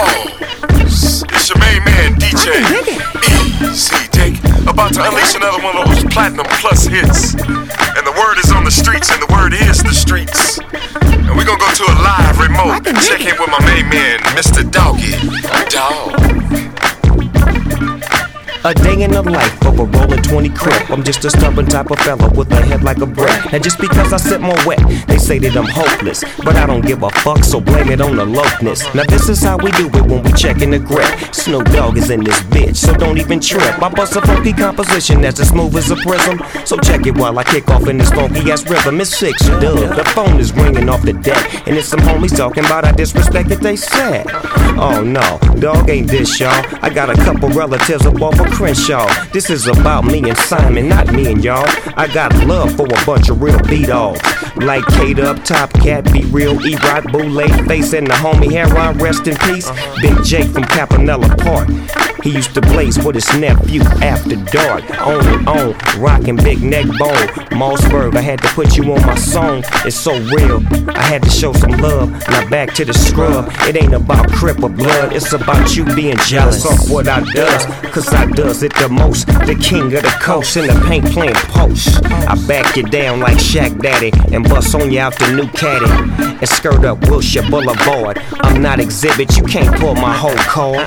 It's your main man, DJ Easy Dick, about to unleash another one of those Platinum Plus hits. And the word is on the streets, and the word is the streets. And we're gonna go to a live remote and check in with my main man, Mr. Doggy Dog. A day in the life of a rollin' 20 crib. I'm just a stubborn type of fella with a head like a brick. And just because I sit more wet, they say that I'm hopeless. But I don't give a fuck, so blame it on the lowness. Now this is how we do it when we checkin' the grip. Snoop Dogg is in this bitch, so don't even trip. I bust a funky composition that's as smooth as a prism. So check it while I kick off in this funky ass rhythm. It's 6 dub, the phone is ringing off the deck. And it's some homies talking about I disrespect that they said. Oh no, dog ain't this, y'all. I got a couple relatives up off of Crenshaw. This is about me and Simon, not me and y'all. I got love for a bunch of real B-dogs. Like Kate up, Top Cat, Be Real, E-Rock, Boule, Face, and the homie Heron, rest in peace. Big Jake from Campanella Park. He used to blaze with his nephew after dark. On and on, rockin' big neck bone. Mossberg, I had to put you on my song. It's so real, I had to show some love. Now back to the scrub. It ain't about crip or blood, it's about you being jealous of what I does. Cause I does it the most. The king of the coast in the paint playing post. I back you down like Shaq Daddy and bust on you out the new caddy. And skirt up Wilshire Boulevard. I'm not exhibit, you can't pull my whole card.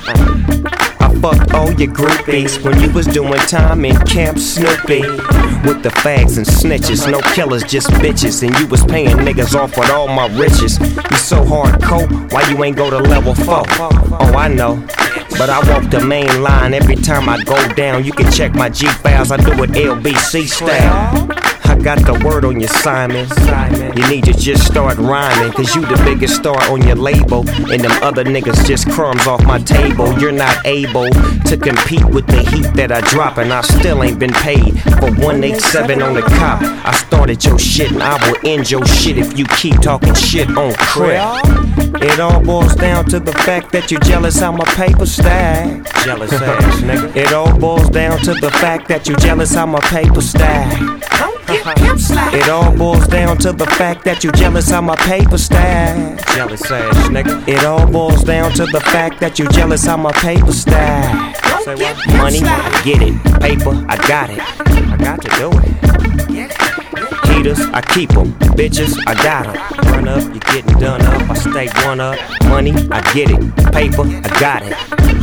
I fucked all your groupies when you was doing time in Camp Snoopy. With the fags and snitches, no killers, just bitches. And you was paying niggas off with all my riches. You so hardcore, why you ain't go to level 4? Oh, I know, but I walk the main line every time I go down. You can check my G-Files, I do it LBC style. I got the word on you, Simon. You need to just start rhyming, cause you the biggest star on your label. And them other niggas just crumbs off my table. You're not able to compete with the heat that I drop. And I still ain't been paid for 187 on the cop. I started your shit and I will end your shit if you keep talking shit on crib. It all boils down to the fact that you're jealous how my paper stack. Jealous ass nigga. It all boils down to the fact that you're jealous how my paper stack. It all boils down to the fact that you jealous how my paper stack. Jealous ass nigga. It all boils down to the fact that you jealous how my paper stack. Say what? Money, I get it. Paper, I got it. I got to do it. Heaters, I keep them. Bitches, I got them. Run up, you getting done up. I stay one up. Money, I get it. Paper, I got it.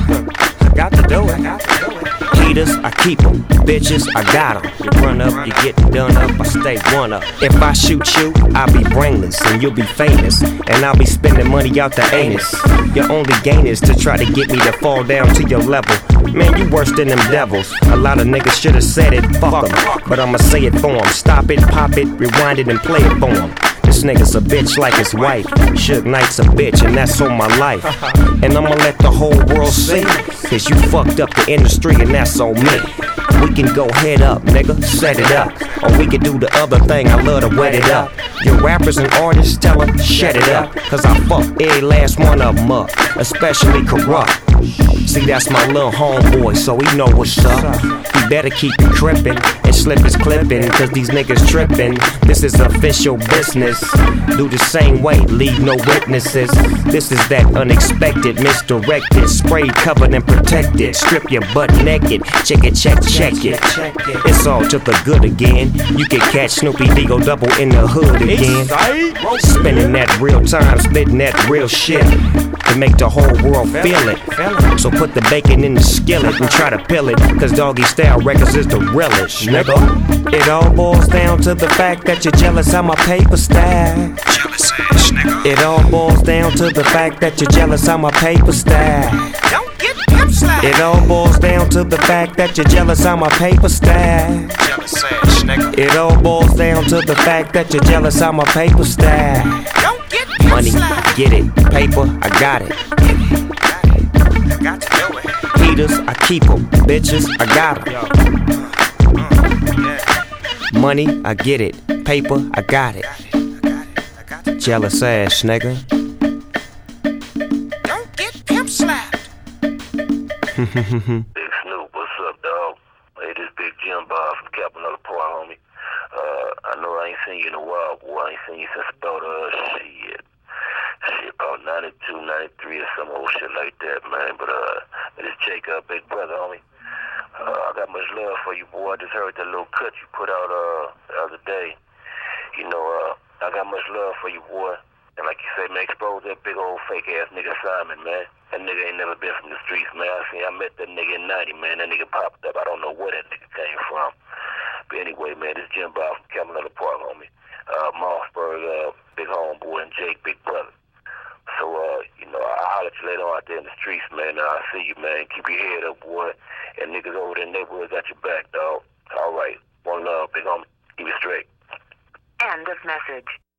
I got to do it. Heaters, I keep them. Bitches, I got them. You run up, you getting done up, I stay one up. If I shoot you, I'll be brainless and you'll be famous. And I'll be spending money out the anus. Your only gain is to try to get me to fall down to your level. Man, you worse than them devils. A lot of niggas should've said it, fuck them. But I'ma say it for them. Stop it, pop it, rewind it and play it for them. This nigga's a bitch like his wife. Suge Knight's a bitch and that's on my life. And I'ma let the whole world see. Cause you fucked up the industry and that's on me. We can go head up, nigga, set it up. Or we can do the other thing, I love to wet it up. Your rappers and artists, tell them, shut it up. Cause I fuck every last one of them up, especially Corrupt. See, that's my little homeboy, so he know what's up. He better keep it crippin' and slip his clippin', cause these niggas trippin'. This is official business. Do the same way, leave no witnesses. This is that unexpected, misdirected, sprayed, covered and protected. Strip your butt naked, check it, check it. It's all to the good again. You can catch Snoopy D-O double in the hood again. Spending that real time, spitting that real shit to make the whole world feel it. So put the bacon in the skillet and try to peel it, cause Doggy Style Records is the realest, nigga. It all boils down to the fact that you're jealous how my paper stack. Jealous ass nigga. It all boils down to the fact that you're jealous how my paper stack. Don't get pimp slapped. It all boils down to the fact that you're jealous how my paper stack. Jealous ass nigga. It all boils down to the fact that you're jealous how my paper stack. Don't get pimp Money, slapped. I get it. Paper, I got it. I got to do it. Heaters, I keep them. Bitches, I got them. Money, I get it. Paper, I got it. Jealous ass nigga. Don't get pimp slapped. Big Snoop, what's up, dog? Hey, this Big Jim Bob from Campanella Park, homie. I know I ain't seen you in a while, boy. I ain't seen you since about, shit, about 99, 293 or some old shit like that, man. But it's Jake, big brother, homie. I got much love for you, boy. I just heard that little cut you put out the other day. You know, I got much love for you, boy. And like you say, man, expose that big old fake ass nigga Simon, man. That nigga ain't never been from the streets, man. I met that nigga in 90, man. That nigga popped up. I don't know where that nigga came from. But anyway, man, this Jim Bob from Camelot Park, homie. Mossberg, big homeboy, and Jake, big brother. So, you know, I'll holler at you later on out there in the streets, man. I'll see you, man. Keep your head up, boy. And niggas over there in the neighborhood got your back, dog. All right. One love, big homie. Keep it straight. End of message.